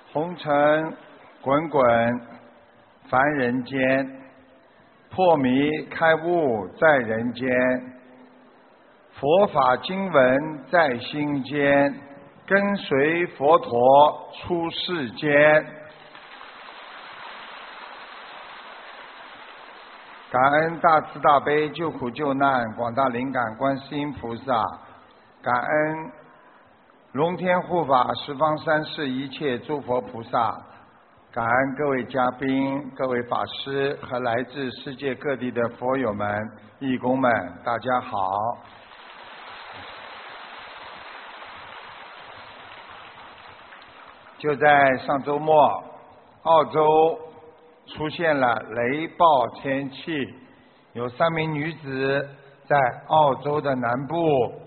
红尘滚滚凡人间，破迷开悟在人间，佛法经文在心间，跟随佛陀出世间。感恩大慈大悲救苦救难广大灵感观世音菩萨，感恩龙天护法十方三世一切诸佛菩萨，感恩各位嘉宾、各位法师和来自世界各地的佛友们、义工们，大家好。就在上周末，澳洲出现了雷暴天气，有3名女子在澳洲的南部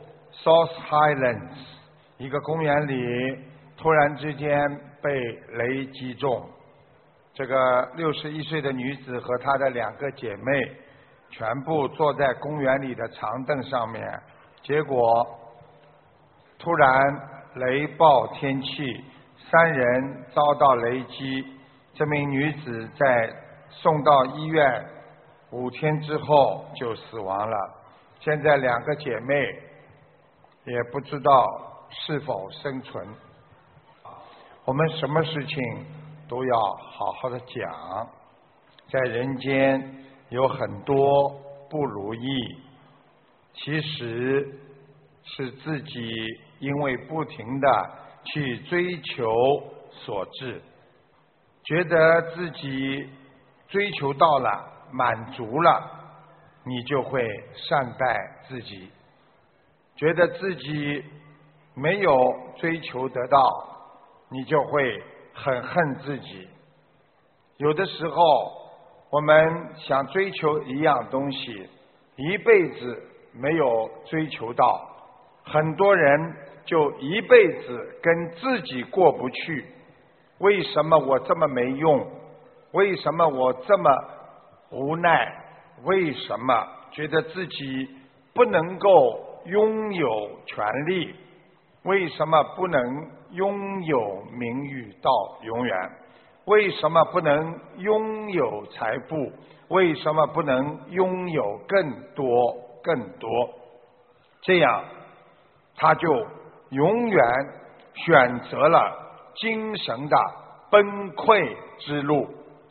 South Highlands 一个公园里突然之间被雷击中。这个61岁的女子和她的2个姐妹全部坐在公园里的长凳上面，结果突然雷暴天气，3人遭到雷击。这名女子在送到医院5天之后就死亡了。现在2个姐妹也不知道是否生存。我们什么事情都要好好的讲，在人间有很多不如意，其实是自己因为不停的去追求所致，觉得自己追求到了满足了，你就会善待自己；觉得自己没有追求得到，你就会很恨自己。有的时候我们想追求一样东西，一辈子没有追求到，很多人就一辈子跟自己过不去。为什么我这么没用？为什么我这么无奈？为什么觉得自己不能够拥有权利？为什么不能拥有名誉到永远？为什么不能拥有财富？为什么不能拥有更多更多？这样他就永远选择了精神的崩溃之路。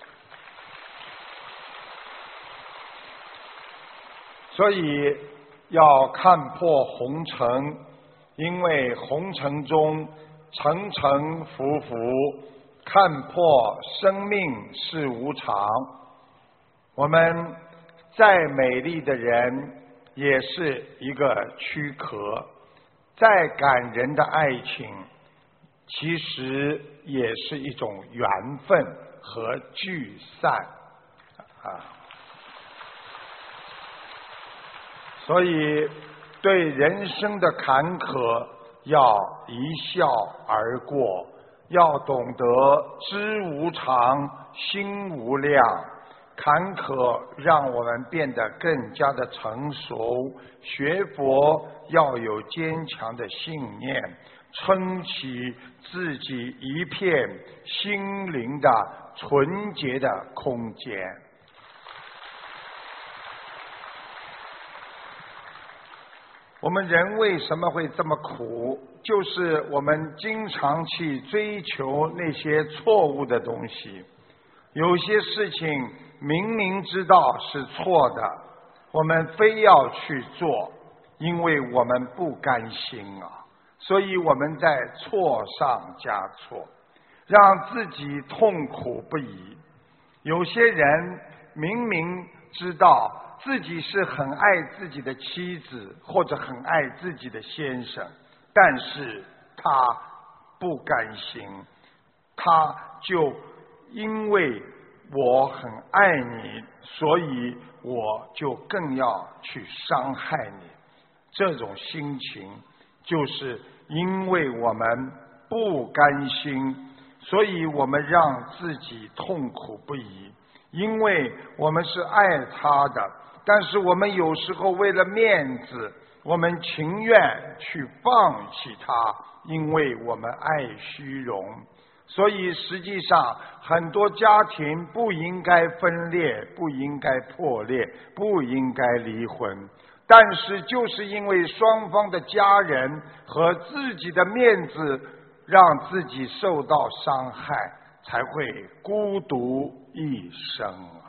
所以要看破红尘，因为红尘中沉沉浮浮，看破生命是无常。我们再美丽的人也是一个躯壳，再感人的爱情其实也是一种缘分和聚散所以对人生的坎坷要一笑而过，要懂得知无常心无量。坎坷让我们变得更加的成熟，学佛要有坚强的信念，撑起自己一片心灵的纯洁的空间。我们人为什么会这么苦？就是我们经常去追求那些错误的东西。有些事情明明知道是错的，我们非要去做，因为我们不甘心啊，所以我们在错上加错，让自己痛苦不已。有些人明明知道自己是很爱自己的妻子或者很爱自己的先生，但是他不甘心，他就因为我很爱你，所以我就更要去伤害你。这种心情就是因为我们不甘心，所以我们让自己痛苦不已。因为我们是爱他的，但是我们有时候为了面子，我们情愿去放弃他，因为我们爱虚荣。 所以实际上很多家庭不应该分裂，不应该破裂，不应该离婚，但是就是因为双方的家人和自己的面子让自己受到伤害，才会孤独一生啊。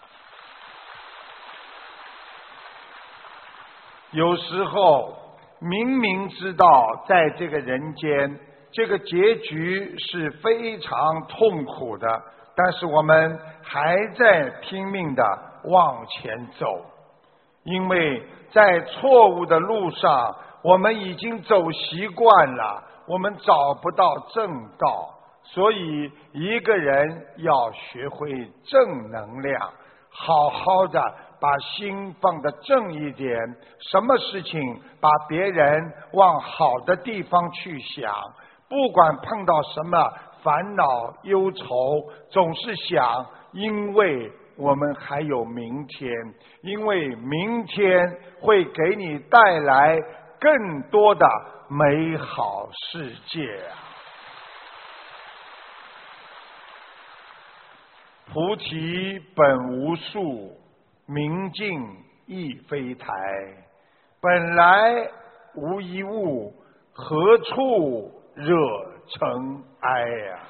有时候明明知道在这个人间这个结局是非常痛苦的，但是我们还在拼命地往前走，因为在错误的路上我们已经走习惯了，我们找不到正道，所以一个人要学会正能量，好好的把心放得正一点，什么事情把别人往好的地方去想，不管碰到什么烦恼忧愁，总是想，因为我们还有明天，因为明天会给你带来更多的美好世界啊！菩提本无树，明镜亦非台，本来无一物，何处惹尘埃呀？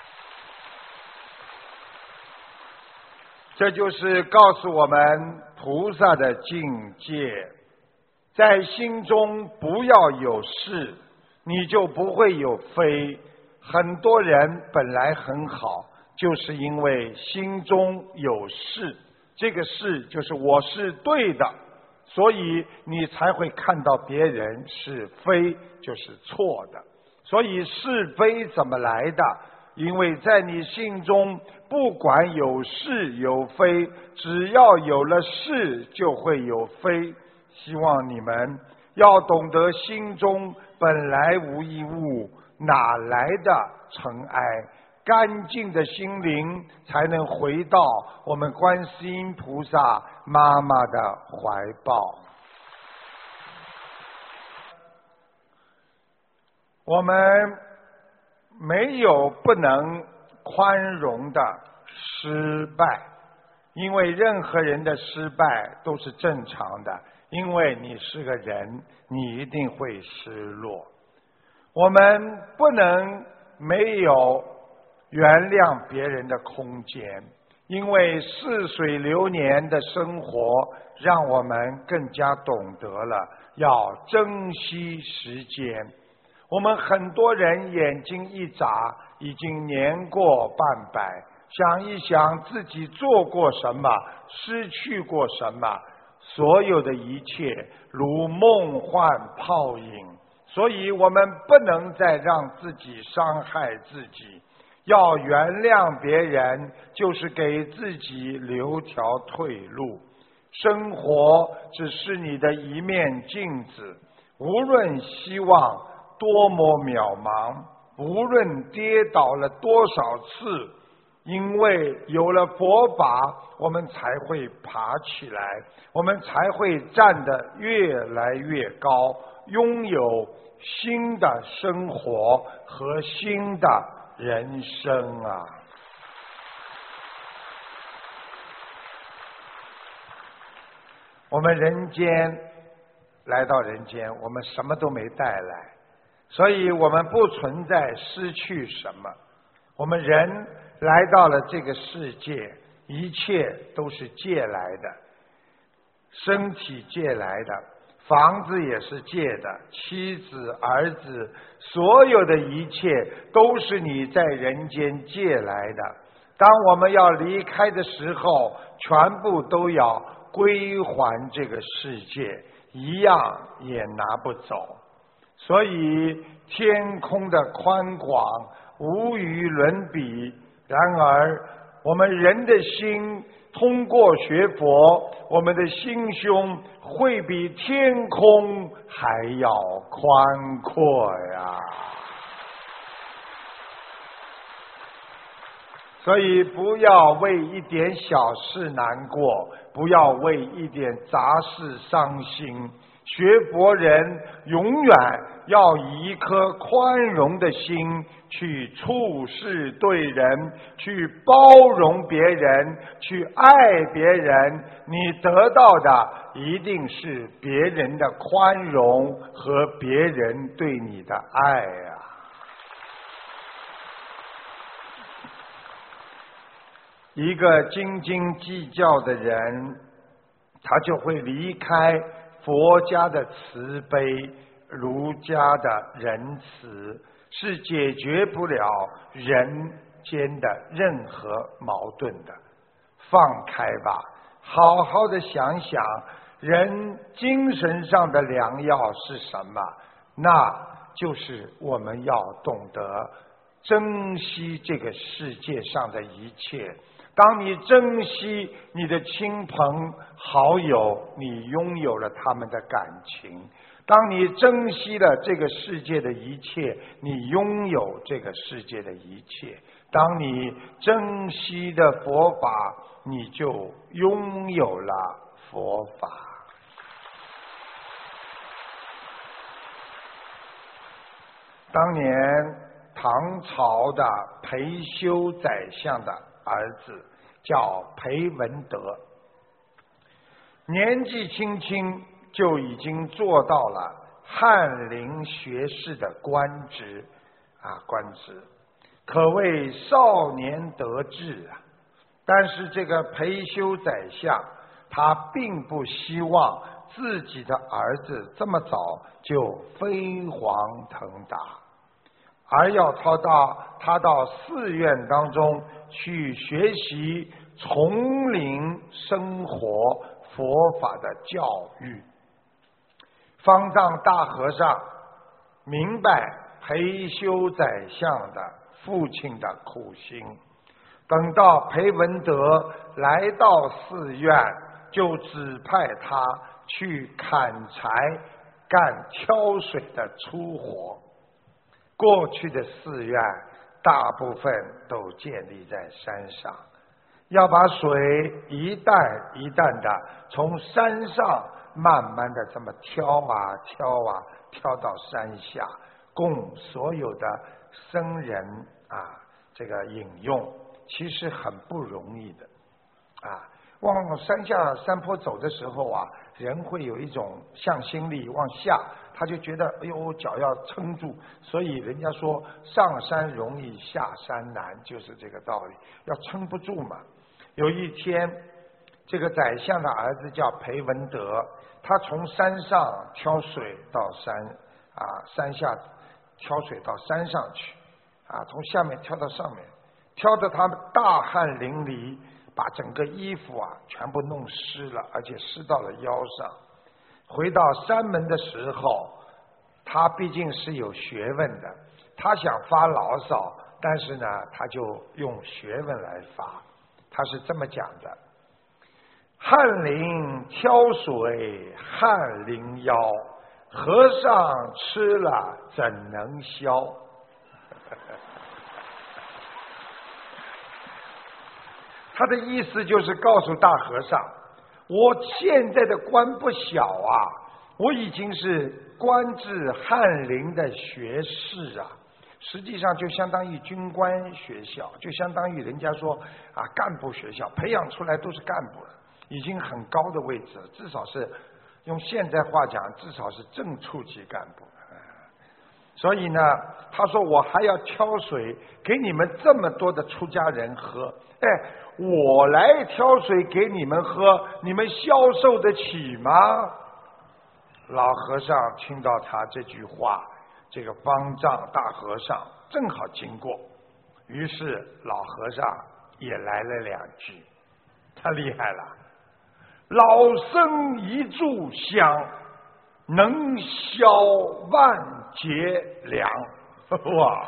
这就是告诉我们菩萨的境界，在心中不要有是，你就不会有非。很多人本来很好，就是因为心中有是，这个是就是我是对的，所以你才会看到别人是非就是错的。所以是非怎么来的？因为在你心中不管有是有非，只要有了是就会有非。希望你们要懂得心中本来无一物，哪来的尘埃？干净的心灵才能回到我们观世音菩萨妈妈的怀抱。我们没有不能宽容的失败，因为任何人的失败都是正常的，因为你是个人，你一定会失落。我们不能没有原谅别人的空间，因为似水流年的生活让我们更加懂得了要珍惜时间。我们很多人眼睛一眨，已经年过半百，想一想自己做过什么，失去过什么，所有的一切如梦幻泡影，所以我们不能再让自己伤害自己，要原谅别人，就是给自己留条退路。生活只是你的一面镜子，无论希望多么渺茫，无论跌倒了多少次，因为有了佛法，我们才会爬起来，我们才会站得越来越高，拥有新的生活和新的人生啊！我们人间来到人间，我们什么都没带来，所以我们不存在失去什么。我们人来到了这个世界，一切都是借来的，身体借来的，房子也是借的，妻子儿子，所有的一切都是你在人间借来的。当我们要离开的时候，全部都要归还这个世界，一样也拿不走。所以天空的宽广无与伦比，然而我们人的心通过学佛，我们的心胸会比天空还要宽阔呀！所以不要为一点小事难过，不要为一点杂事伤心。学佛人永远要以一颗宽容的心去处事对人，去包容别人，去爱别人，你得到的一定是别人的宽容和别人对你的爱啊。一个斤斤计较的人，他就会离开佛家的慈悲，儒家的仁慈，是解决不了人间的任何矛盾的。放开吧，好好的想想，人精神上的良药是什么？那就是我们要懂得珍惜这个世界上的一切。当你珍惜你的亲朋好友，你拥有了他们的感情；当你珍惜了这个世界的一切，你拥有这个世界的一切；当你珍惜的佛法，你就拥有了佛法。当年唐朝的裴休宰相的儿子叫裴文德，年纪轻轻就已经做到了翰林学士的官职，可谓少年得志啊。但是这个裴休宰相，他并不希望自己的儿子这么早就飞黄腾达，而要他到寺院当中去学习丛林生活佛法的教育。方丈大和尚明白裴休宰相的父亲的苦心，等到裴文德来到寺院，就指派他去砍柴干挑水的粗活。过去的寺院大部分都建立在山上，要把水一担一担的从山上慢慢的这么挑到山下，供所有的僧人这个饮用，其实很不容易的往山下山坡走的时候人会有一种向心力往下，他就觉得哎呦脚要撑住，所以人家说上山容易下山难，就是这个道理，要撑不住嘛。有一天，这个宰相的儿子叫裴文德，他从山上挑水到山下挑水到山上去从下面挑到上面，挑得他们大汗淋漓，把整个衣服全部弄湿了，而且湿到了腰上。回到山门的时候，他毕竟是有学问的，他想发牢骚，但是呢他就用学问来发。他是这么讲的：翰林挑水翰林腰，和尚吃了怎能消？他的意思就是告诉大和尚，我现在的官不小我已经是官至翰林的学士实际上就相当于军官学校，就相当于人家说干部学校，培养出来都是干部了，已经很高的位置了，至少是用现在话讲，至少是正处级干部。所以呢，他说我还要挑水给你们这么多的出家人喝，我来挑水给你们喝，你们消受得起吗？老和尚听到他这句话，这个方丈大和尚正好经过，于是老和尚也来了两句，他厉害了，老僧一炷香，能消万劫粮。哇，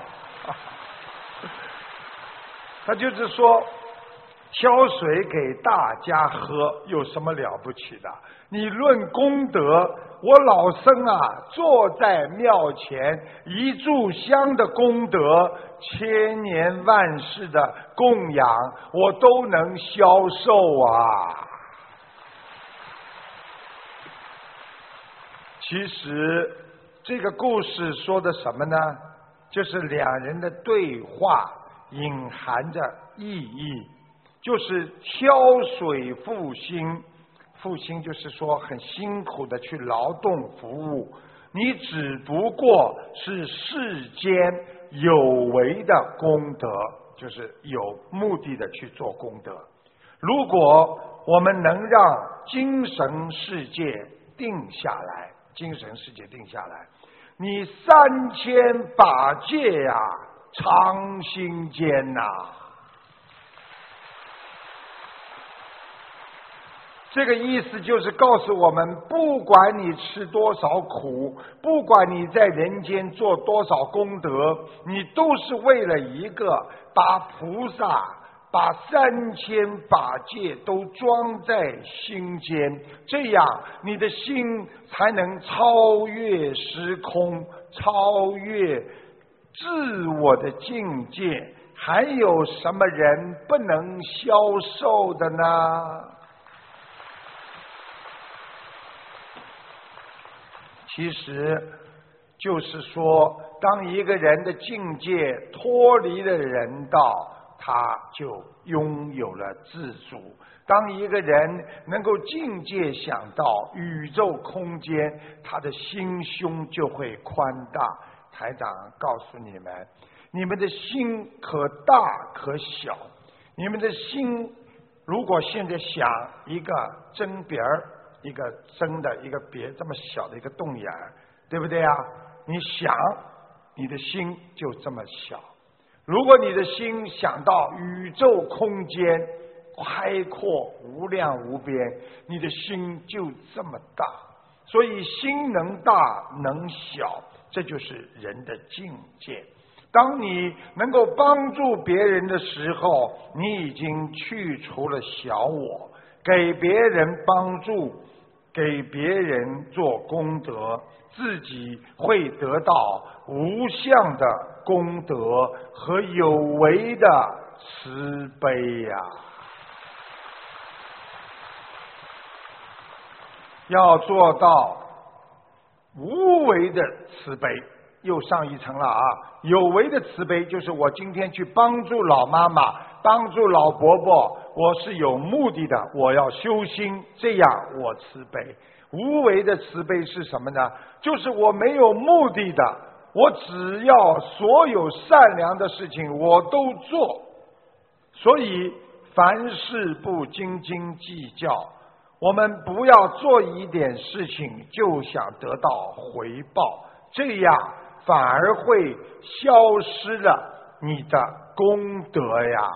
他就是说挑水给大家喝有什么了不起的？你论功德，我老僧坐在庙前一炷香的功德，千年万世的供养，我都能消受其实这个故事说的什么呢？就是两人的对话隐含着意义，就是挑水负心。负心就是说很辛苦的去劳动服务，你只不过是世间有为的功德，就是有目的的去做功德。如果我们能让精神世界定下来，精神世界定下来，你3000法界呀，常心间呐。这个意思就是告诉我们，不管你吃多少苦，不管你在人间做多少功德，你都是为了一个把菩萨把3000法界都装在心间，这样你的心才能超越时空，超越自我的境界。还有什么人不能消受的呢？其实就是说，当一个人的境界脱离了人道，他就拥有了自主。当一个人能够境界想到宇宙空间，他的心胸就会宽大。台长告诉你们，你们的心可大可小，你们的心如果现在想一个针鼻儿，一个针的一个别这么小的一个洞眼，对不对啊？你想，你的心就这么小。如果你的心想到宇宙空间开阔无量无边，你的心就这么大。所以心能大能小，这就是人的境界。当你能够帮助别人的时候，你已经去除了小我，给别人帮助，给别人做功德，自己会得到无相的功德和有为的慈悲呀。要做到无为的慈悲，又上一层了啊！有为的慈悲就是我今天去帮助老妈妈，帮助老伯伯，我是有目的的，我要修心，这样我慈悲。无为的慈悲是什么呢？就是我没有目的的，我只要所有善良的事情我都做。所以凡事不斤斤计较，我们不要做一点事情就想得到回报，这样反而会消失了你的功德呀。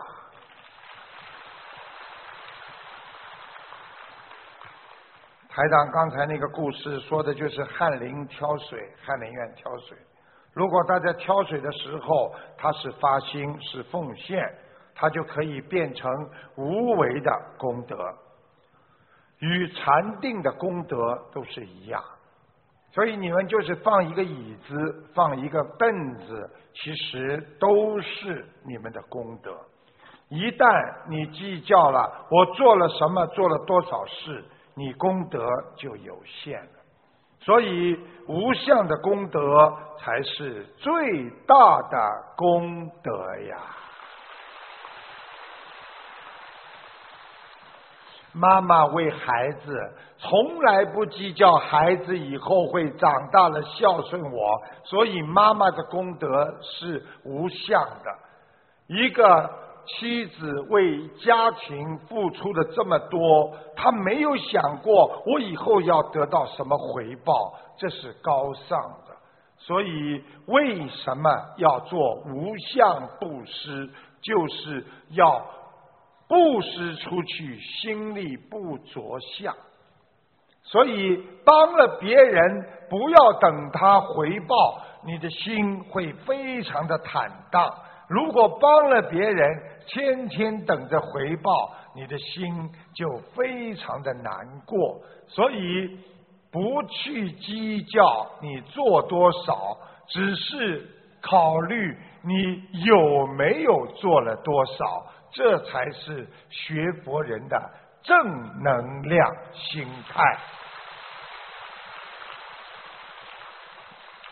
台长刚才那个故事说的就是翰林挑水，翰林院挑水。如果大家挑水的时候他是发心是奉献，他就可以变成无为的功德，与禅定的功德都是一样。所以你们就是放一个椅子，放一个凳子，其实都是你们的功德。一旦你计较了我做了什么，做了多少事，你功德就有限了。所以无相的功德才是最大的功德呀。妈妈为孩子从来不计较孩子以后会长大了孝顺我，所以妈妈的功德是无相的。一个妻子为家庭付出的这么多，她没有想过我以后要得到什么回报，这是高尚的。所以为什么要做无相布施，就是要布施出去，心里不着相。所以帮了别人，不要等他回报，你的心会非常的坦荡。如果帮了别人，天天等着回报，你的心就非常的难过。所以不去计较你做多少，只是考虑你有没有做了多少，这才是学佛人的正能量心态。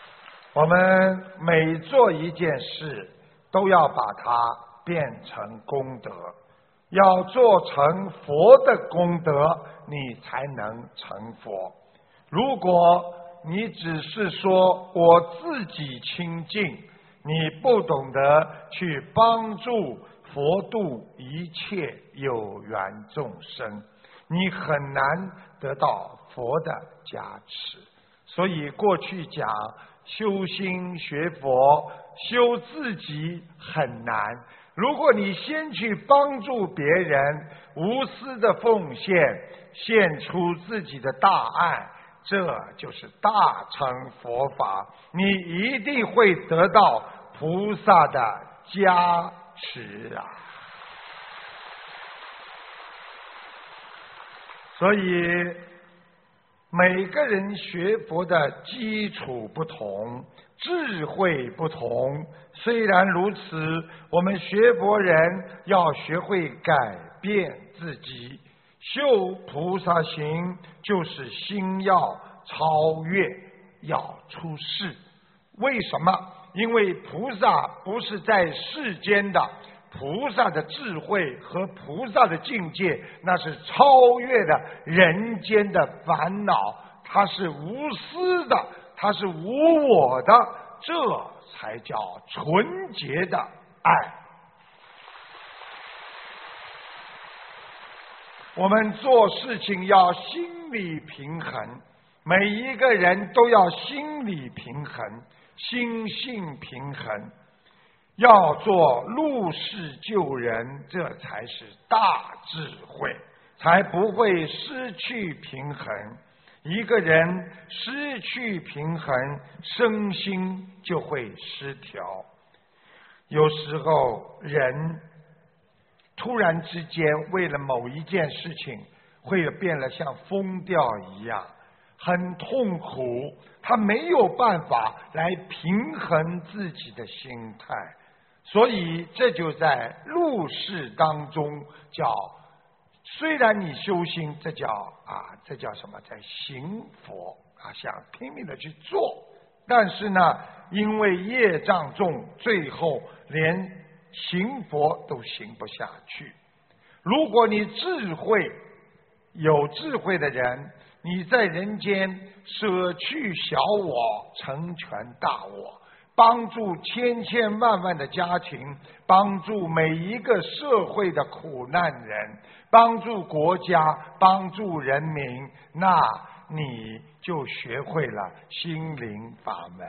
我们每做一件事，都要把它变成功德，要做成佛的功德，你才能成佛。如果你只是说我自己清净，你不懂得去帮助佛度一切有缘众生，你很难得到佛的加持。所以过去讲修心学佛，修自己很难。如果你先去帮助别人，无私的奉献，献出自己的大爱，这就是大乘佛法，你一定会得到菩萨的加持啊！所以每个人学佛的基础不同，智慧不同。虽然如此，我们学佛人要学会改变自己，修菩萨行，就是心要超越，要出世。为什么？因为菩萨不是在世间的，菩萨的智慧和菩萨的境界，那是超越的人间的烦恼，它是无私的，它是无我的，这才叫纯洁的爱。我们做事情要心理平衡，每一个人都要心理平衡，心性平衡，要做入世救人，这才是大智慧，才不会失去平衡。一个人失去平衡，身心就会失调。有时候人突然之间为了某一件事情，会变得像疯掉一样，很痛苦，他没有办法来平衡自己的心态。所以这就在入世当中叫，虽然你修心，这叫什么？在行佛啊，想拼命的去做，但是呢，因为业障重，最后连行佛都行不下去。如果你有智慧的人，你在人间舍去小我，成全大我，帮助千千万万的家庭，帮助每一个社会的苦难人，帮助国家，帮助人民，那你就学会了心灵法门。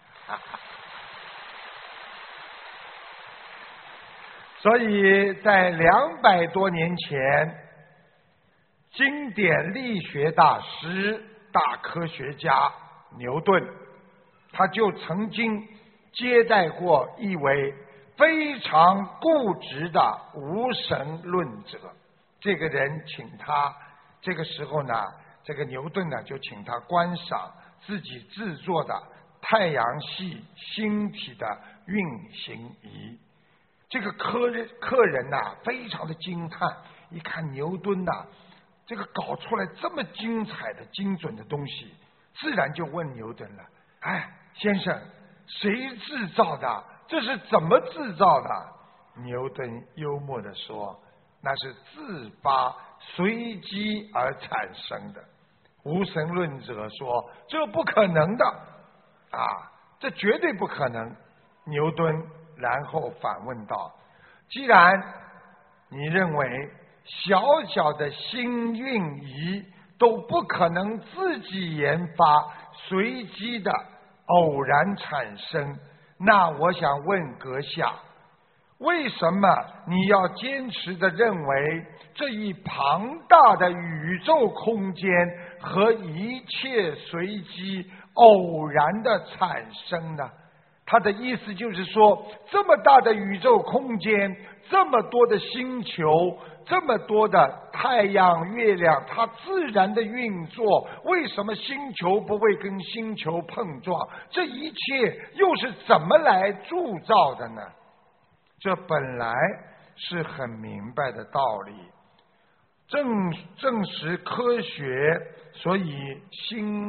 所以在200多年前，经典力学大师、大科学家牛顿，他就曾经接待过一位非常固执的无神论者。这个人请他，这个时候呢，这个牛顿呢就请他观赏自己制作的太阳系星体的运行仪。这个客人呐非常的惊叹，一看牛顿呐这个搞出来这么精彩的精准的东西，自然就问牛顿了：哎，先生，谁制造的？这是怎么制造的？牛顿幽默地说：那是自发随机而产生的。无神论者说：这不可能的啊，这绝对不可能。牛顿然后反问道：既然你认为小小的星运仪都不可能自己研发，随机的偶然产生，那我想问阁下，为什么你要坚持的认为这一庞大的宇宙空间和一切随机偶然的产生呢？他的意思就是说，这么大的宇宙空间，这么多的星球，这么多的太阳、月亮，它自然的运作，为什么星球不会跟星球碰撞？这一切又是怎么来铸造的呢？这本来是很明白的道理，证实科学，所以星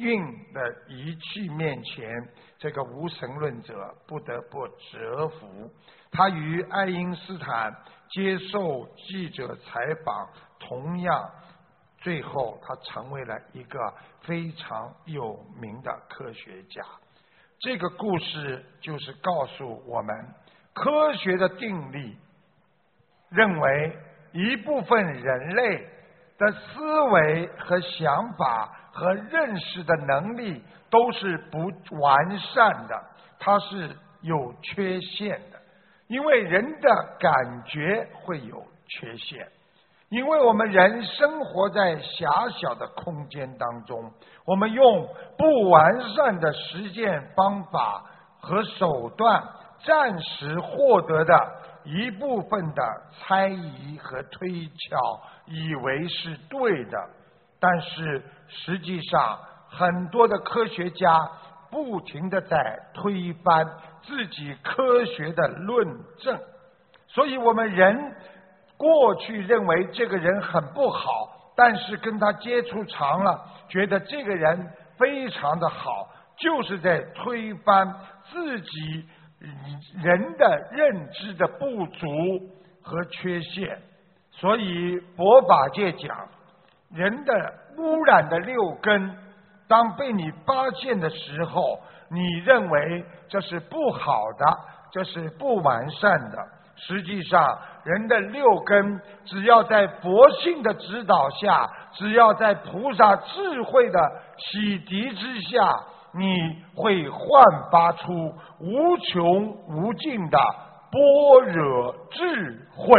运的仪器面前，这个无神论者不得不折服。他与爱因斯坦接受记者采访，同样最后他成为了一个非常有名的科学家。这个故事就是告诉我们，科学的定律认为一部分人类的思维和想法和认识的能力都是不完善的，它是有缺陷的。因为人的感觉会有缺陷，因为我们人生活在狭小的空间当中，我们用不完善的实践方法和手段暂时获得的一部分的猜疑和推敲，以为是对的，但是实际上很多的科学家不停地在推翻自己科学的论证，所以我们人过去认为这个人很不好，但是跟他接触长了，觉得这个人非常的好，就是在推翻自己人的认知的不足和缺陷。所以佛法界讲，人的污染的六根，当被你发现的时候，你认为这是不好的，这是不完善的。实际上人的六根只要在佛性的指导下，只要在菩萨智慧的洗涤之下，你会焕发出无穷无尽的般若智慧。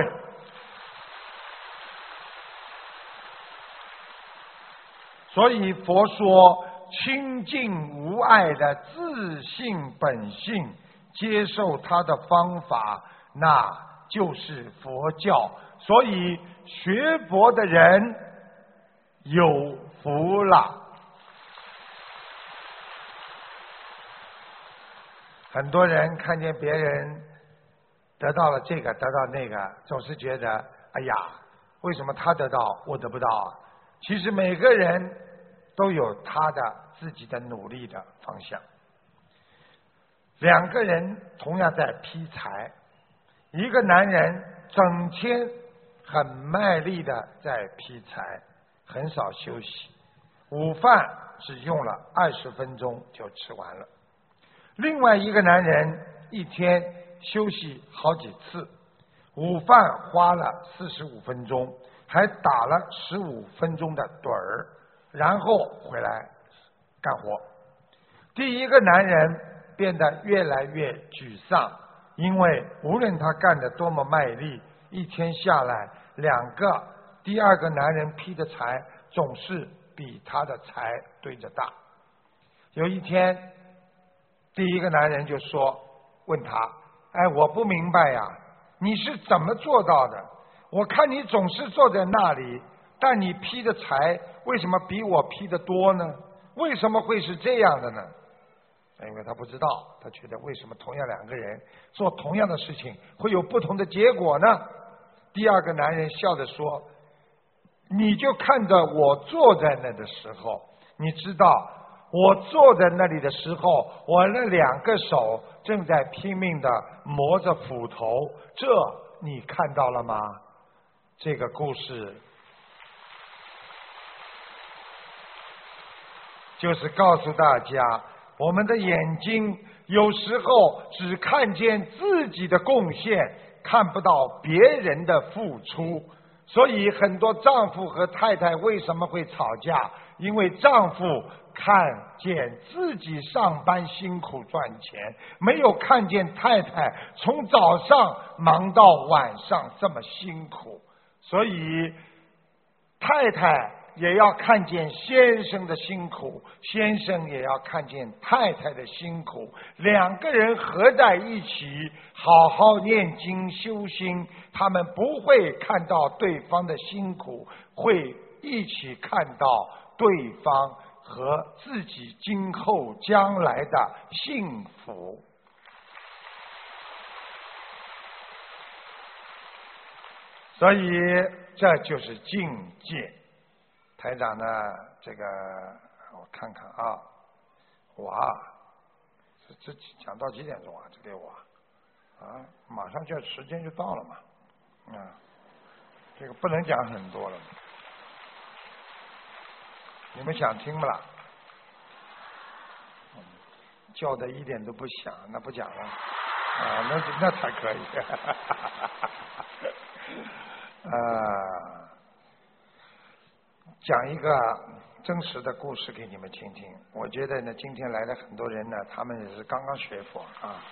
所以佛说清净无碍的自性本性，接受他的方法，那就是佛教。所以学佛的人有福了。很多人看见别人得到了这个，得到那个，总是觉得哎呀，为什么他得到我得不到啊？其实每个人都有他的自己的努力的方向。两个人同样在劈柴，一个男人整天很卖力的在劈柴，很少休息，午饭只用了20分钟就吃完了。另外一个男人一天休息好几次，午饭花了45分钟，还打了15分钟的盹儿，然后回来干活。第一个男人变得越来越沮丧，因为无论他干得多么卖力，一天下来第二个男人劈的柴总是比他的柴堆着大。有一天第一个男人就说，问他，哎，我不明白呀，你是怎么做到的？我看你总是坐在那里，但你劈的柴为什么比我劈的多呢？为什么会是这样的呢？因为他不知道，他觉得为什么同样两个人做同样的事情会有不同的结果呢？第二个男人笑着说，你就看着我坐在那的时候，你知道我坐在那里的时候，我那2个手正在拼命地磨着斧头，这你看到了吗？这个故事就是告诉大家，我们的眼睛有时候只看见自己的贡献，看不到别人的付出。所以很多丈夫和太太为什么会吵架？因为丈夫看见自己上班辛苦赚钱，没有看见太太从早上忙到晚上这么辛苦。所以太太也要看见先生的辛苦，先生也要看见太太的辛苦，两个人合在一起好好念经修心，他们不会看到对方的辛苦，会一起看到对方和自己今后将来的幸福。所以这就是境界。台长呢，这个我看看啊，哇，这讲到几点钟啊？这给我啊，马上就时间就到了嘛，这个不能讲很多了，你们想听不啦？叫的一点都不响，那不讲了啊，那才可以。讲一个真实的故事给你们听听。我觉得呢，今天来的很多人呢，他们也是刚刚学佛啊。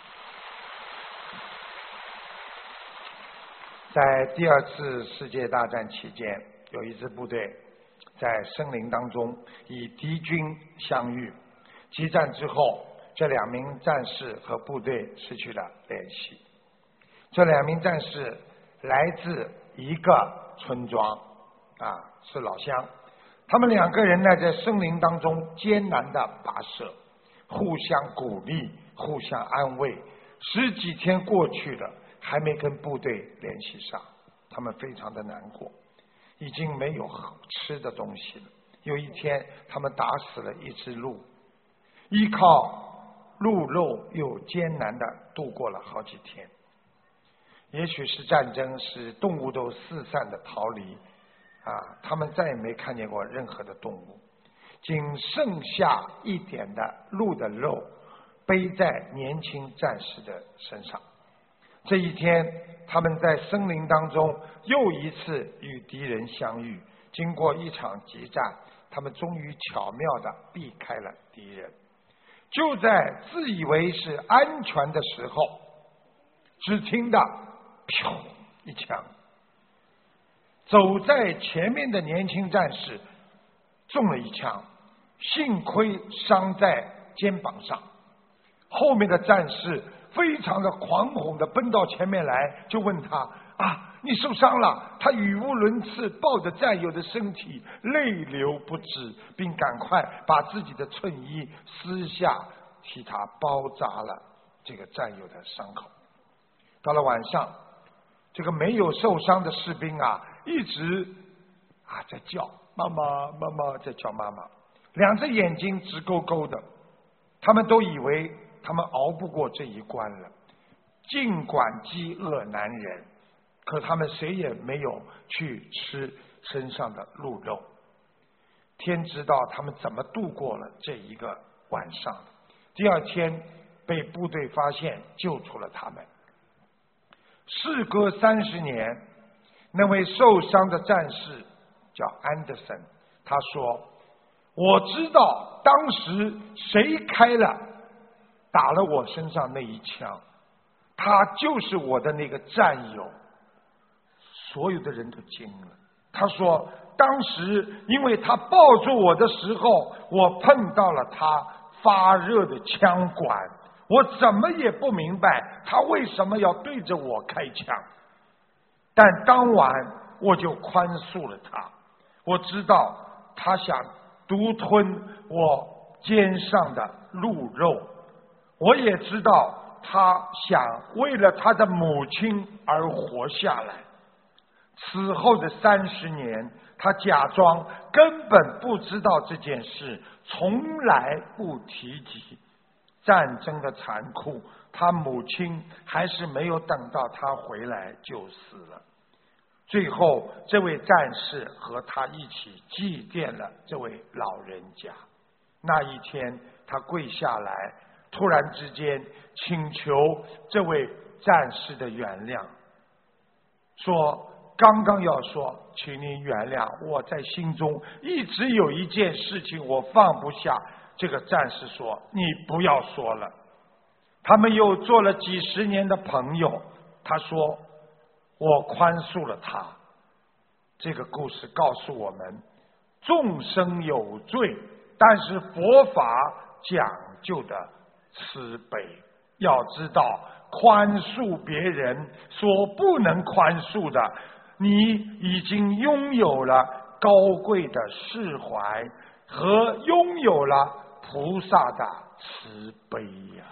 在第二次世界大战期间，有一支部队在森林当中与敌军相遇，激战之后，这2名战士和部队失去了联系。这2名战士来自一个村庄是老乡。他们2个人呢，在森林当中艰难的跋涉，互相鼓励，互相安慰。10几天过去了，还没跟部队联系上，他们非常的难过，已经没有吃的东西了。有一天，他们打死了一只鹿，依靠鹿肉又艰难的度过了好几天。也许是战争使动物都四散的逃离他们再也没看见过任何的动物，仅剩下一点的鹿的肉背在年轻战士的身上。这一天，他们在森林当中又一次与敌人相遇，经过一场激战，他们终于巧妙地避开了敌人。就在自以为是安全的时候，只听到噗一枪，走在前面的年轻战士中了一枪，幸亏伤在肩膀上。后面的战士非常的狂吼的奔到前面来，就问他你受伤了？他语无伦次，抱着战友的身体泪流不止，并赶快把自己的衬衣撕下，替他包扎了这个战友的伤口。到了晚上，这个没有受伤的士兵一直在叫妈妈妈妈，在叫妈妈，2只眼睛直勾勾的，他们都以为他们熬不过这一关了。尽管饥饿难忍，可他们谁也没有去吃身上的鹿肉。天知道他们怎么度过了这一个晚上。第二天被部队发现，救出了他们。事隔30年，那位受伤的战士叫安德森，他说：我知道当时谁打了我身上那一枪，他就是我的那个战友。所有的人都惊了。他说，当时因为他抱住我的时候，我碰到了他发热的枪管，我怎么也不明白他为什么要对着我开枪。但当晚我就宽恕了他，我知道他想独吞我肩上的鹿肉，我也知道他想为了他的母亲而活下来。此后的30年，他假装根本不知道这件事，从来不提及战争的残酷。他母亲还是没有等到他回来就死了。最后，这位战士和他一起祭奠了这位老人家。那一天，他跪下来，突然之间请求这位战士的原谅，说刚刚要说请您原谅，我在心中一直有一件事情我放不下。这个战士说，你不要说了。他们又做了几十年的朋友，他说我宽恕了他。这个故事告诉我们，众生有罪，但是佛法讲究的慈悲。要知道宽恕别人所不能宽恕的，你已经拥有了高贵的释怀和拥有了菩萨的慈悲呀。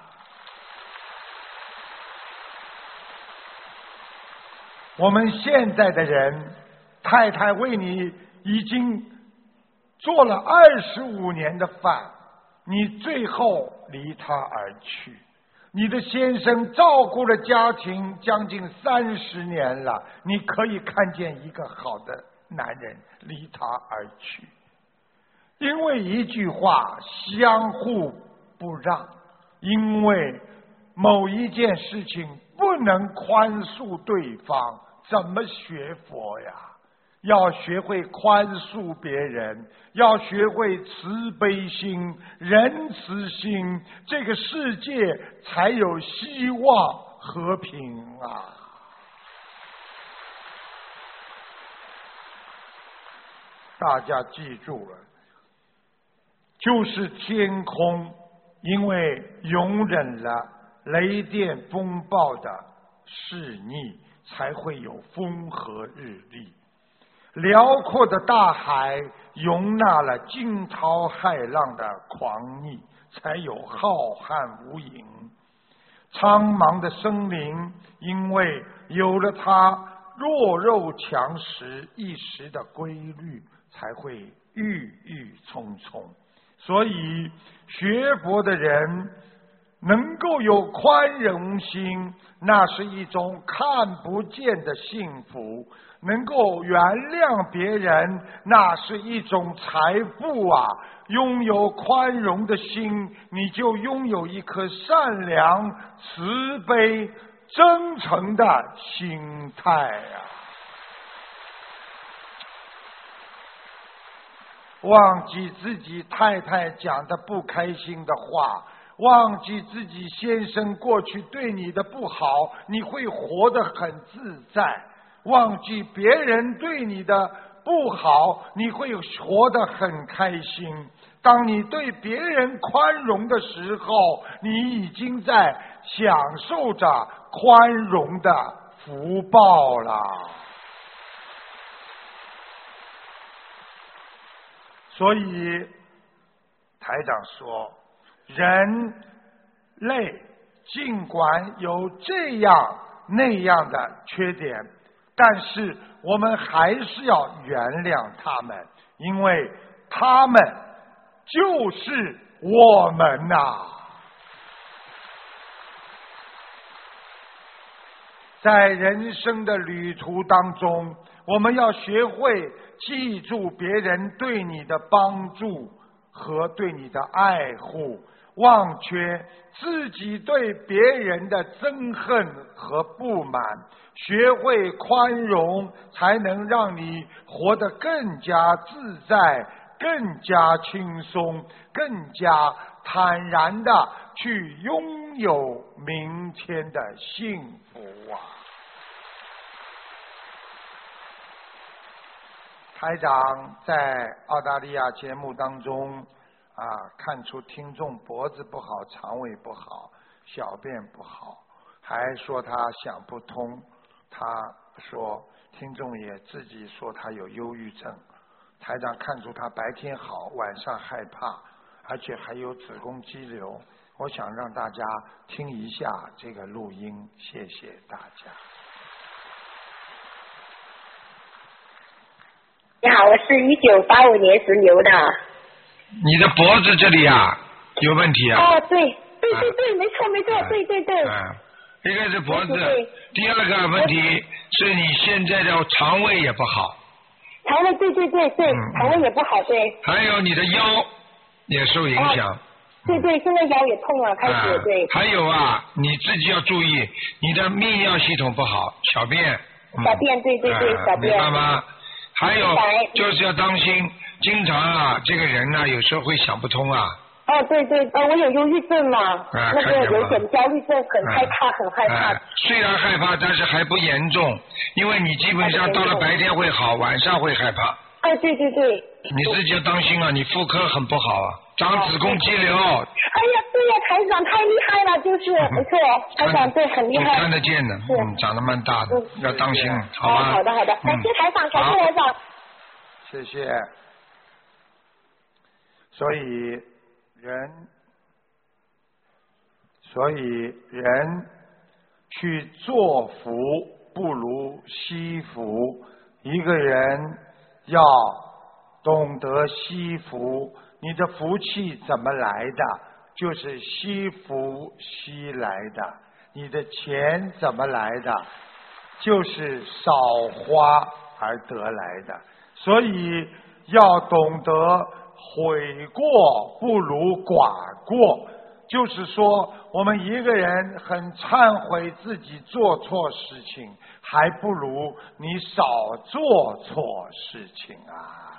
我们现在的人，太太为你已经做了25年的饭，你最后离他而去。你的先生照顾了家庭将近30年了，你可以看见一个好的男人离他而去，因为一句话，相互不让，因为某一件事情不能宽恕对方，怎么学佛呀？要学会宽恕别人，要学会慈悲心、仁慈心，这个世界才有希望和平啊！大家记住了，就是天空，因为容忍了雷电风暴的肆逆，才会有风和日丽。辽阔的大海容纳了惊涛骇浪的狂逆，才有浩瀚无垠。苍茫的森林，因为有了它弱肉强食一时的规律，才会郁郁葱葱。所以学佛的人能够有宽容心，那是一种看不见的幸福。能够原谅别人，那是一种财富啊！拥有宽容的心，你就拥有一颗善良、慈悲、真诚的心态啊！忘记自己太太讲的不开心的话，忘记自己先生过去对你的不好，你会活得很自在。忘记别人对你的不好，你会活得很开心。当你对别人宽容的时候，你已经在享受着宽容的福报了。所以台长说，人类尽管有这样那样的缺点，但是我们还是要原谅他们，因为他们就是我们呐。在人生的旅途当中，我们要学会记住别人对你的帮助和对你的爱护，忘却自己对别人的憎恨和不满，学会宽容，才能让你活得更加自在，更加轻松，更加坦然地去拥有明天的幸福啊！台长在澳大利亚节目当中看出听众脖子不好，肠胃不好，小便不好，还说他想不通。他说听众也自己说他有忧郁症。台长看出他白天好，晚上害怕，而且还有子宫肌瘤。我想让大家听一下这个录音，谢谢大家。 你好，我是1985年属牛的。 你的脖子这里有问题啊？ 哦，对，没错，对。 一个是脖子， 对， 第二个问题是你现在的肠胃也不好。 肠胃对，肠胃也不好，对。 还有你的腰也受影响。 对，现在腰也痛了，开始对。 还有你自己要注意，你的泌尿系统不好，小便。 小便对，小便。 明白吗？还有就是要当心，经常这个人有时候会想不通哦，对，我有忧郁症嘛，那个有点焦虑症，很害怕。 虽然害怕，但是还不严重，因为你基本上到了白天会好，晚上会害怕。 对。 你自己要当心你妇科很不好长子宫肌瘤。 哎呀，对呀，台长太厉害了，就是没错，台长对很厉害， 看得见的，长得蛮大的，要当心，好吗？ 好的，感谢台长，感谢台长， 谢谢。所以人去作福不如惜福，一个人要懂得惜福。你的福气怎么来的？就是惜福惜来的。你的钱怎么来的？就是少花而得来的。所以要懂得悔过不如寡过，就是说我们一个人很忏悔自己做错事情，还不如你少做错事情啊！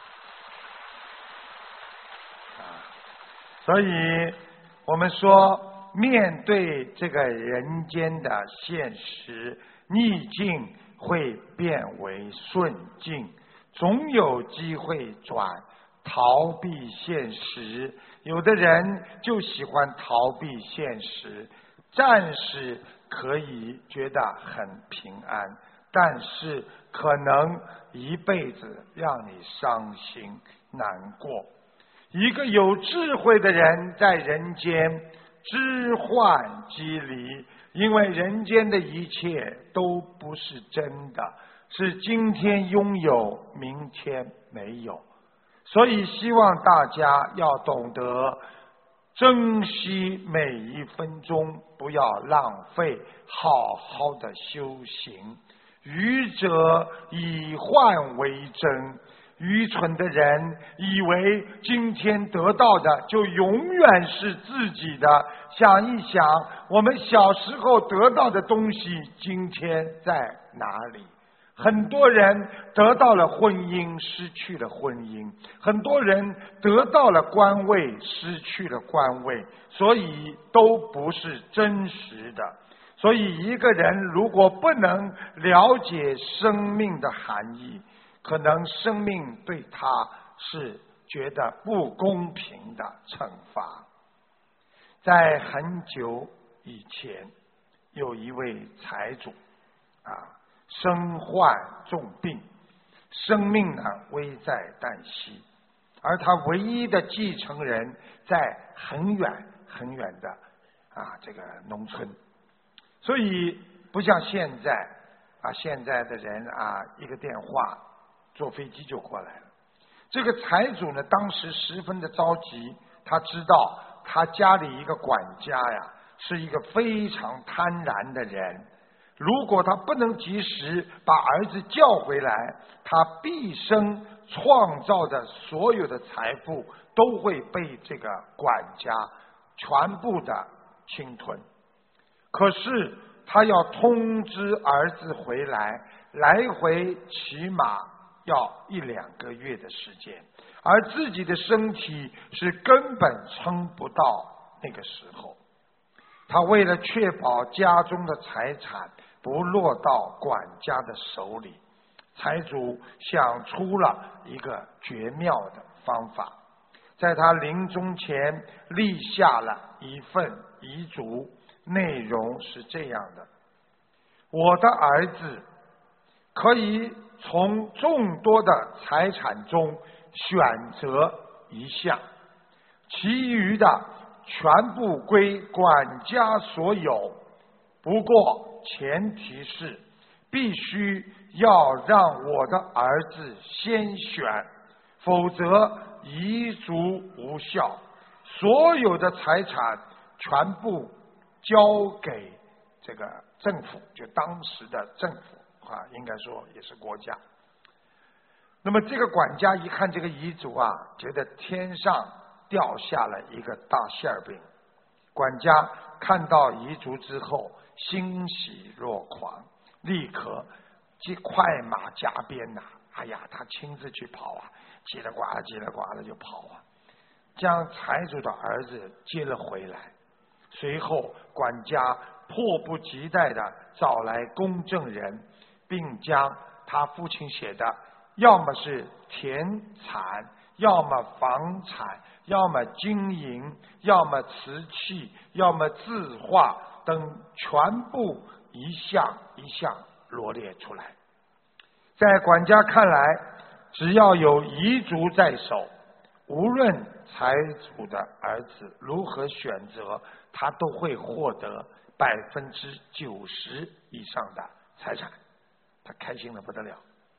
所以我们说，面对这个人间的现实，逆境会变为顺境，总有机会转。逃避现实，有的人就喜欢逃避现实，暂时可以觉得很平安，但是可能一辈子让你伤心难过。一个有智慧的人在人间知幻即离，因为人间的一切都不是真的，是今天拥有，明天没有。所以希望大家要懂得珍惜每一分钟，不要浪费，好好的修行。愚者以幻为真，愚蠢的人以为今天得到的就永远是自己的。想一想，我们小时候得到的东西，今天在哪里？很多人得到了婚姻，失去了婚姻；很多人得到了官位，失去了官位，所以都不是真实的。所以一个人如果不能了解生命的含义，可能生命对他是觉得不公平的惩罚。在很久以前，有一位财主身患重病，生命呢危在旦夕，而他唯一的继承人在很远很远的这个农村，所以不像现在现在的人一个电话坐飞机就过来了。这个财主呢当时十分的着急，他知道他家里一个管家是一个非常贪婪的人，如果他不能及时把儿子叫回来，他毕生创造的所有的财富都会被这个管家全部的侵吞。可是他要通知儿子回来，来回起码要1-2个月的时间，而自己的身体是根本撑不到那个时候。他为了确保家中的财产不落到管家的手里，财主想出了一个绝妙的方法。在他临终前立下了一份遗嘱，内容是这样的：我的儿子可以从众多的财产中选择一项，其余的全部归管家所有，不过前提是必须要让我的儿子先选，否则遗嘱无效，所有的财产全部交给这个政府，就当时的政府应该说也是国家。那么这个管家一看这个遗嘱觉得天上掉下了一个大馅饼。管家看到遗嘱之后欣喜若狂，立刻快马加鞭他亲自去跑叽里呱啦叽里呱啦就跑将财主的儿子接了回来。随后管家迫不及待地找来公证人，并将他父亲写的要么是田产，要么房产，要么金银，要么瓷器，要么字画等全部一项一项罗列出来。在管家看来，只要有遗嘱在手，无论财主的儿子如何选择，他都会获得90%以上的财产。他开心得不得了。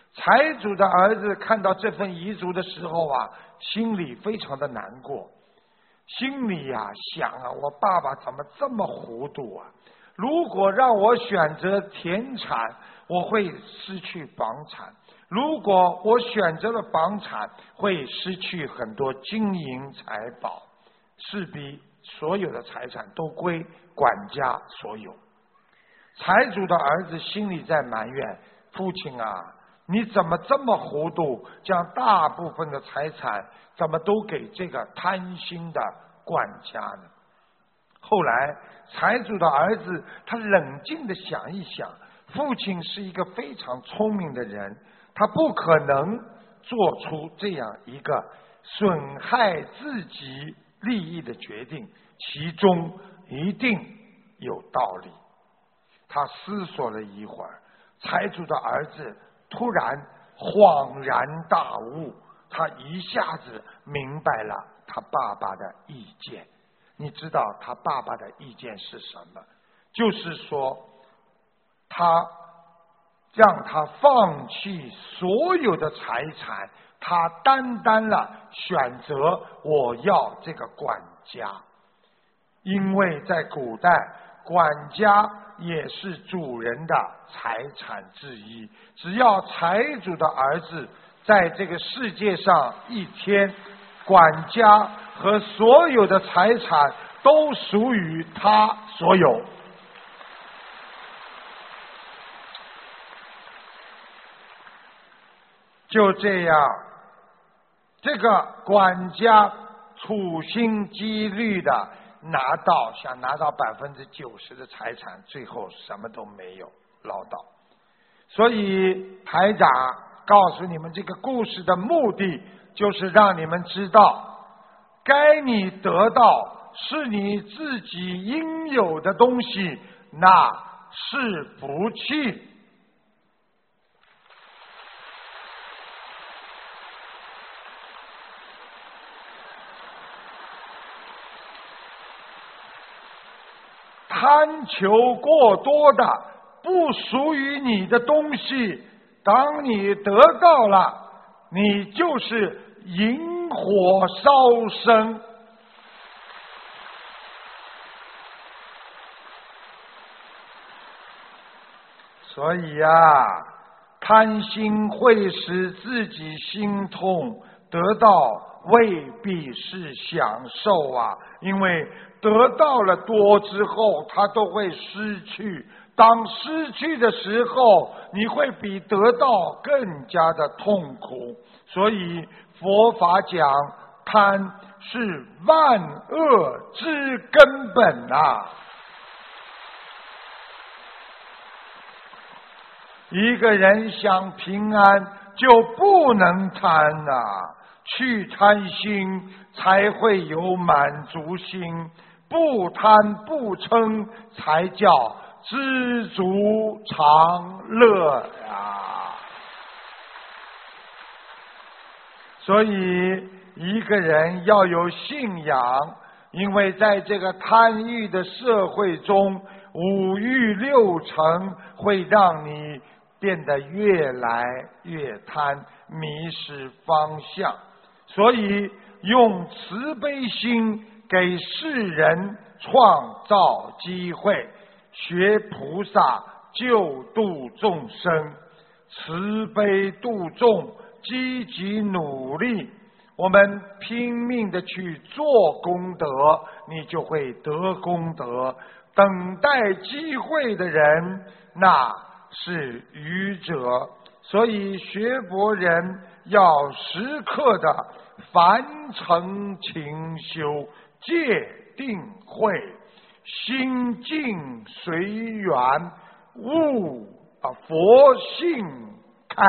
财主的儿子看到这份遗嘱的时候啊，心里非常的难过，心里啊想啊，我爸爸怎么这么糊涂啊？如果让我选择田产，我会失去房产；如果我选择了房产，会失去很多金银财宝，势必所有的财产都归管家所有。财主的儿子心里在埋怨父亲啊，你怎么这么糊涂，将大部分的财产怎么都给这个贪心的管家呢？后来财主的儿子他冷静地想一想，父亲是一个非常聪明的人，他不可能做出这样一个损害自己利益的决定，其中一定有道理。他思索了一会儿，财主的儿子突然恍然大悟，他一下子明白了他爸爸的意见。你知道他爸爸的意见是什么？就是说他让他放弃所有的财产，他单单了选择我要这个管家。因为在古代，管家也是主人的财产之一，只要财主的儿子在这个世界上一天，管家和所有的财产都属于他所有。就这样，这个管家处心积虑的想拿到90%的财产，最后什么都没有捞到。所以台长告诉你们这个故事的目的，就是让你们知道，该你得到是你自己应有的东西，那是福气。贪求过多的不属于你的东西，当你得到了，你就是引火烧身。所以啊，贪心会使自己心痛，得到未必是享受啊，因为得到了多之后，他都会失去。当失去的时候，你会比得到更加的痛苦。所以佛法讲，贪是万恶之根本啊！一个人想平安，就不能贪啊！去贪心，才会有满足心。不贪不嗔，才叫知足常乐呀。所以一个人要有信仰，因为在这个贪欲的社会中，五欲六尘会让你变得越来越贪，迷失方向。所以用慈悲心给世人创造机会，学菩萨救度众生，慈悲度众，积极努力，我们拼命的去做功德，你就会得功德。等待机会的人，那是愚者。所以学佛人要时刻的凡诚勤修，戒定慧，心静随缘，佛性开。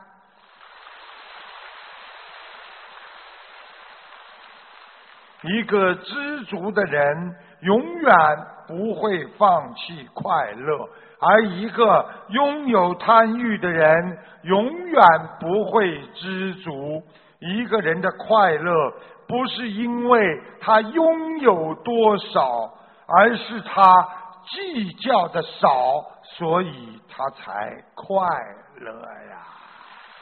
一个知足的人永远不会放弃快乐，而一个拥有贪欲的人永远不会知足。一个人的快乐不是因为他拥有多少，而是他计较的少，所以他才快乐呀。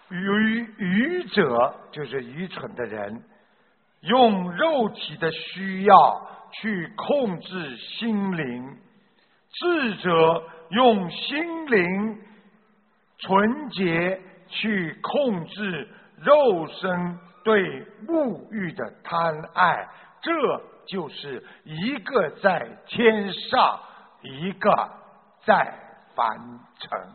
愚者就是愚蠢的人，用肉体的需要去控制心灵，智者用心灵纯洁去控制肉身对物欲的贪爱，这就是一个在天上，一个在凡尘。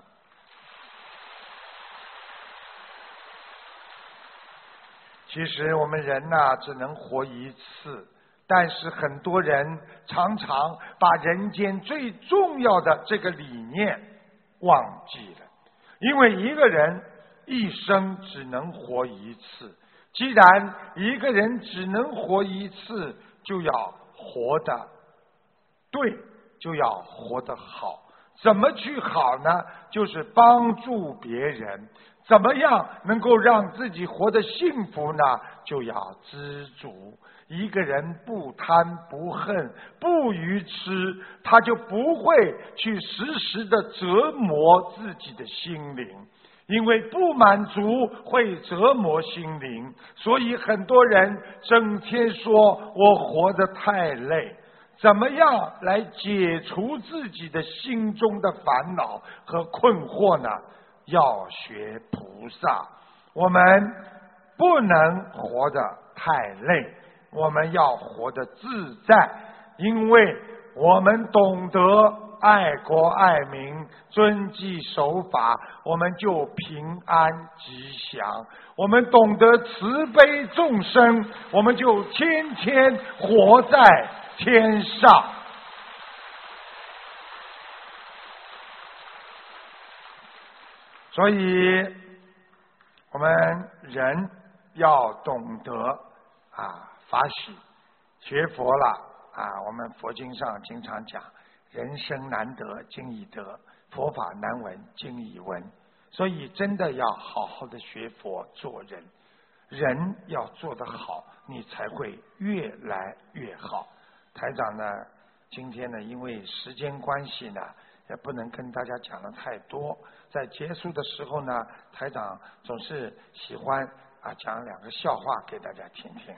其实我们人呐，只能活一次，但是很多人常常把人间最重要的这个理念忘记了。因为一个人一生只能活一次，既然一个人只能活一次，就要活得对，就要活得好。怎么去好呢？就是帮助别人。怎么样能够让自己活得幸福呢？就要知足。一个人不贪不恨不愚痴，他就不会去时时的折磨自己的心灵。因为不满足会折磨心灵，所以很多人整天说我活得太累。怎么样来解除自己的心中的烦恼和困惑呢？要学菩萨。我们不能活得太累，我们要活得自在，因为我们懂得爱国爱民，遵纪守法，我们就平安吉祥。我们懂得慈悲众生，我们就天天活在天上。所以我们人要懂得法喜。学佛了我们佛经上经常讲，人生难得经已得，佛法难闻经已闻。所以真的要好好的学佛做人，人要做得好，你才会越来越好。台长呢，今天呢，因为时间关系呢，也不能跟大家讲的太多。在结束的时候呢，台长总是喜欢讲两个笑话给大家听听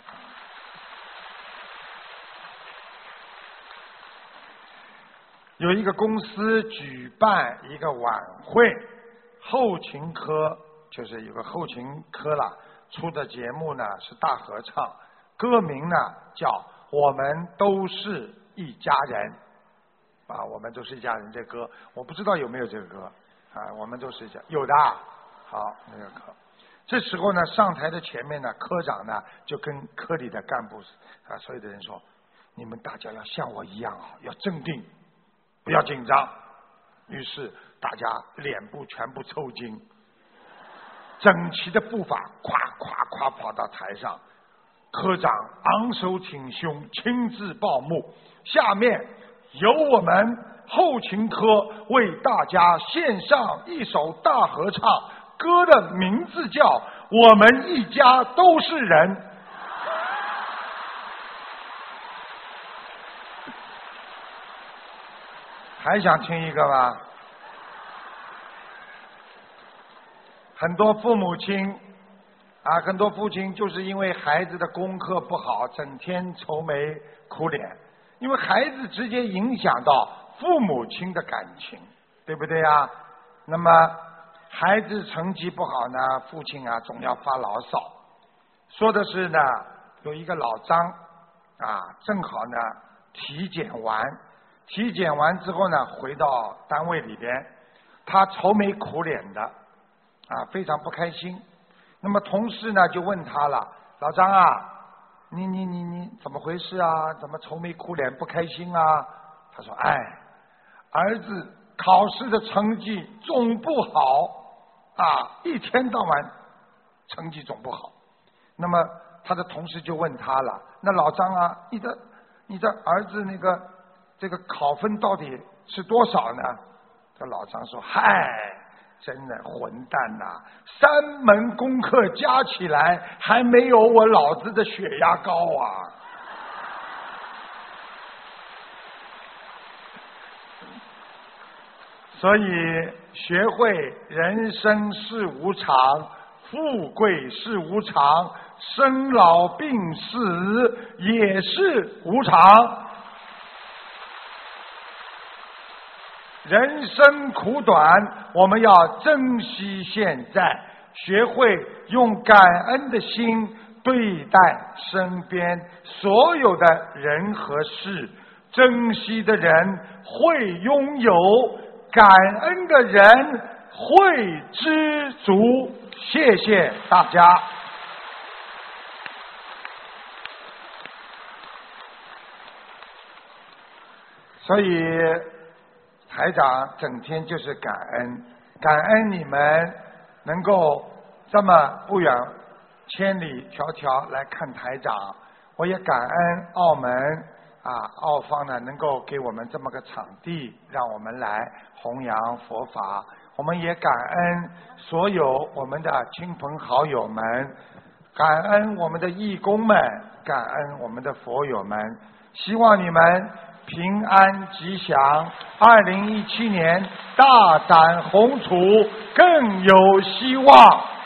有一个公司举办一个晚会，后勤科就是有个后勤科了，出的节目呢是大合唱，歌名呢叫我们都是一家人我们都是一家人，这歌我不知道有没有这个歌我们都是一家，有的好那个歌。这时候呢，上台的前面呢，科长呢就跟科里的干部所有的人说，你们大家要像我一样要镇定，不要紧张。于是大家脸部全部抽筋，整齐的步伐咵咵咵跑到台上，科长昂首挺胸亲自报幕，下面由我们后勤科为大家献上一首大合唱，歌的名字叫《我们一家都是人》。还想听一个吗？很多父母亲很多父亲就是因为孩子的功课不好，整天愁眉苦脸，因为孩子直接影响到父母亲的感情，对不对啊？那么孩子成绩不好呢，父亲总要发牢骚。说的是呢，有一个老张正好呢体检完之后呢，回到单位里边，他愁眉苦脸的非常不开心。那么同事呢就问他了，老张你怎么回事怎么愁眉苦脸不开心他说儿子考试的成绩总不好一天到晚成绩总不好。那么他的同事就问他了，那老张你的儿子这个考分到底是多少呢？这老张说，真的混蛋3门功课加起来还没有我老子的血压高所以学会人生是无常，富贵是无常，生老病死也是无常。人生苦短，我们要珍惜现在，学会用感恩的心对待身边所有的人和事。珍惜的人会拥有，感恩的人会知足。谢谢大家。所以台长整天就是感恩，感恩你们能够这么不远千里迢迢来看台长，我也感恩澳门澳方呢能够给我们这么个场地，让我们来弘扬佛法。我们也感恩所有我们的亲朋好友们，感恩我们的义工们，感恩我们的佛友们，希望你们平安吉祥，2017年大展宏图，更有希望。